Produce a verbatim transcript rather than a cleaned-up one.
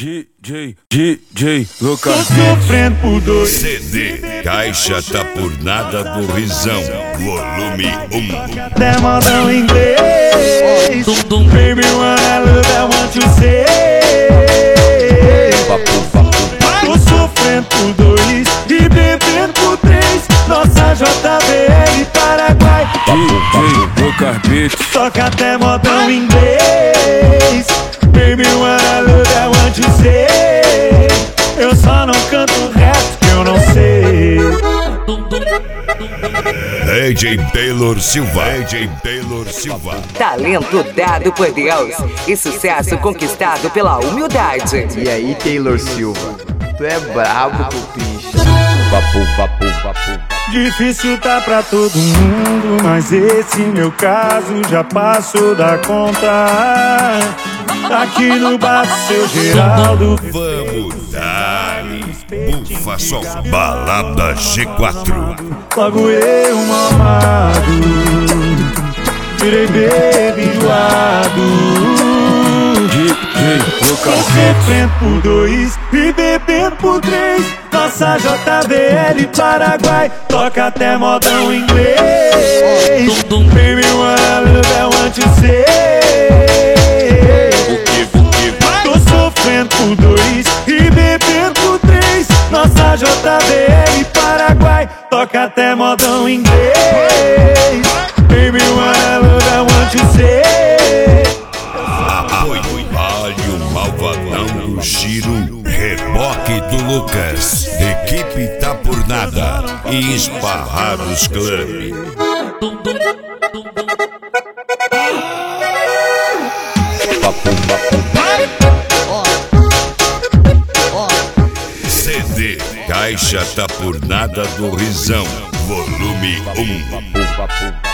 D J, D J, Lucas. Tô sofrendo por dois. C D, Caixa tá por nada do Risão, volume um. Até modão inglês. Baby, wanna love, I want you say. Tô sofrendo por dois e bebendo por três. Nossa J B L Paraguai. D J, Lucas Beats. Toca até modão inglês. Baby, wanna love, I want you say. Eu só não canto o resto que eu não sei. D J Taylor Silva, D J Taylor Silva. Talento dado por Deus e sucesso conquistado pela humildade. E aí, Taylor Silva, tu é brabo, cupincha. Vapu, vapu, vapu. Difícil tá pra todo mundo, mas esse meu caso já passou da conta. Aqui no bar do seu Geraldo. Vamos dar bufa só, balada G quatro. Logo eu mamado, virei baby enjoado. D J, Lucas Beats. Sofrendo por dois e bebendo por três. Nossa J B L Paraguai. Toca até modão inglês. Baby, wanna love, I want you say. Tô sofrendo por dois e bebendo por três. Nossa J B L Paraguai. Toca até modão inglês. Baby, wanna love, I want you say. Apoio Alho Malvadão do Giro, Reboque do Lucas, Equipe Tá Por Nada e Esparrados Club. C D, Caixa Tá Por Nada do Risão, volume um.